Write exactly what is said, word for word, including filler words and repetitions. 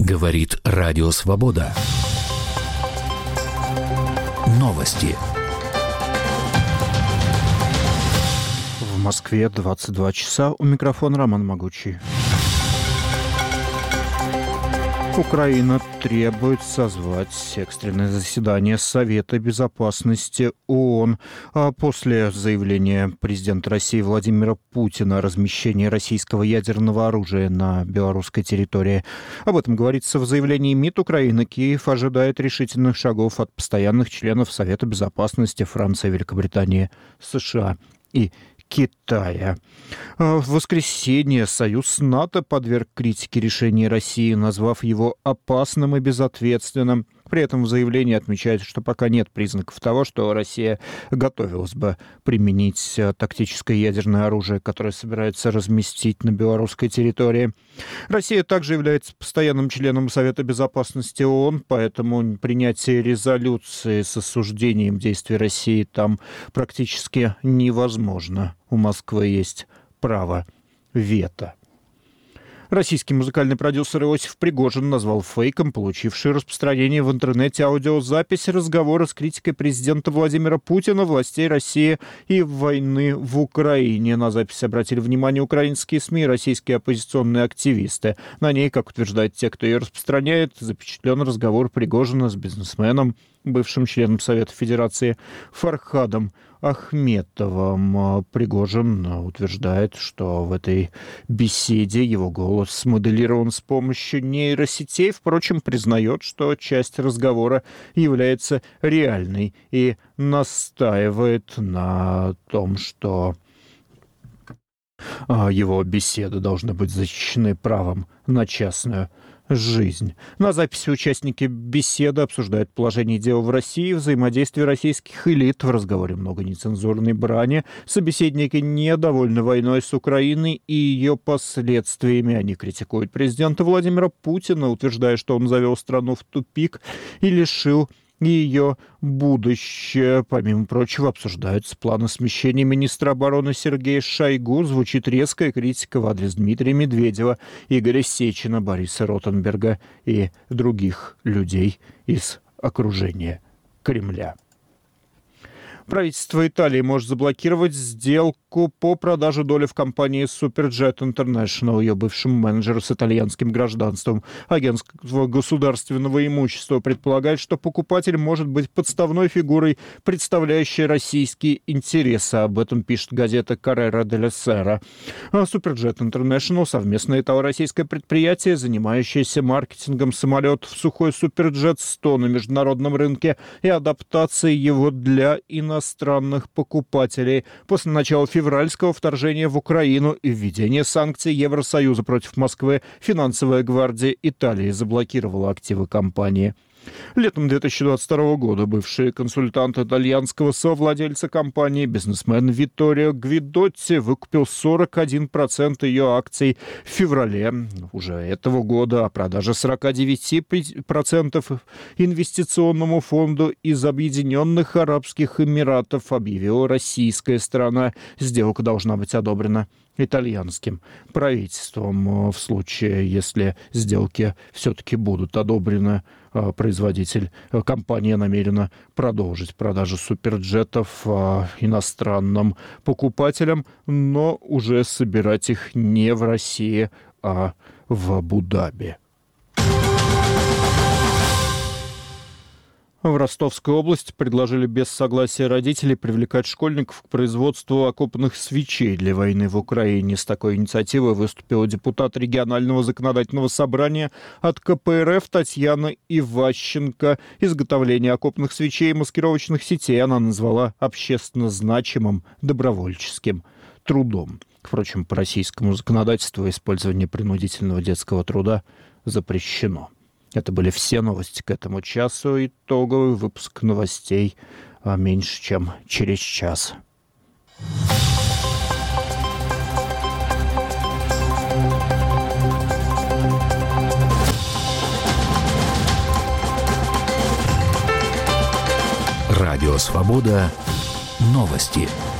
Говорит Радио Свобода. Новости. В Москве двадцать два часа. У микрофона Роман Могучий. Украина требует созвать экстренное заседание Совета Безопасности ООН. А после заявления президента России Владимира Путина о размещении российского ядерного оружия на белорусской территории. Об этом говорится в заявлении МИД Украины. Киев ожидает решительных шагов от постоянных членов Совета Безопасности Франции, Великобритании, США и Китая. В воскресенье Союз НАТО подверг критике решение России, назвав его опасным и безответственным. При этом в заявлении отмечается, что пока нет признаков того, что Россия готовилась бы применить тактическое ядерное оружие, которое собирается разместить на белорусской территории. Россия также является постоянным членом Совета Безопасности ООН, поэтому принятие резолюции с осуждением действий России там практически невозможно. У Москвы есть право вето. Российский музыкальный продюсер Иосиф Пригожин назвал фейком получивший распространение в интернете аудиозапись разговора с критикой президента Владимира Путина, властей России и войны в Украине. На запись обратили внимание украинские СМИ и российские оппозиционные активисты. На ней, как утверждают те, кто ее распространяет, запечатлен разговор Пригожина с бизнесменом, бывшим членом Совета Федерации Фархадом Ахметовым. Пригожин утверждает, что в этой беседе его голос смоделирован с помощью нейросетей. Впрочем, признает, что часть разговора является реальной и настаивает на том, что его беседы должны быть защищены правом на частную жизнь. На записи участники беседы обсуждают положение дел в России, взаимодействие российских элит. В разговоре много нецензурной брани. Собеседники недовольны войной с Украиной и ее последствиями. Они критикуют президента Владимира Путина, утверждая, что он завел страну в тупик и лишил ее будущее. Помимо прочего, обсуждаются планы смещения министра обороны Сергея Шойгу. Звучит резкая критика в адрес Дмитрия Медведева, Игоря Сечина, Бориса Ротенберга и других людей из окружения Кремля. Правительство Италии может заблокировать сделку по продаже доли в компании Superjet International ее бывшему менеджеру с итальянским гражданством. Агентство государственного имущества предполагает, что покупатель может быть подставной фигурой, представляющей российские интересы. Об этом пишет газета Corriere della Sera. Superjet International — совместное итало-российское предприятие, занимающееся маркетингом самолетов Сухой Суперджет сто на международном рынке и адаптацией его для иностранных иностранных покупателей. После начала февральского вторжения в Украину и введения санкций Евросоюза против Москвы финансовая гвардия Италии заблокировала активы компании. Летом две тысячи двадцать второго года бывший консультант итальянского совладельца компании, бизнесмен Витторио Гвидотти, выкупил сорок один процент ее акций в феврале уже этого года, а продажа сорок девять процентов инвестиционному фонду из Объединенных Арабских Эмиратов объявила российская сторона. Сделка должна быть одобрена итальянским правительством. В случае, если сделки все-таки будут одобрены, производитель, компания намерена продолжить продажу суперджетов иностранным покупателям, но уже собирать их не в России, а в Абу-Даби. В Ростовской области предложили без согласия родителей привлекать школьников к производству окопных свечей для войны в Украине. С такой инициативой выступила депутат регионального законодательного собрания от ка пэ эр эф Татьяна Иващенко. Изготовление окопных свечей и маскировочных сетей она назвала общественно значимым добровольческим трудом. Впрочем, по российскому законодательству использование принудительного детского труда запрещено. Это были все новости к этому часу. Итоговый выпуск новостей меньше, чем через час. Радио Свобода. Новости.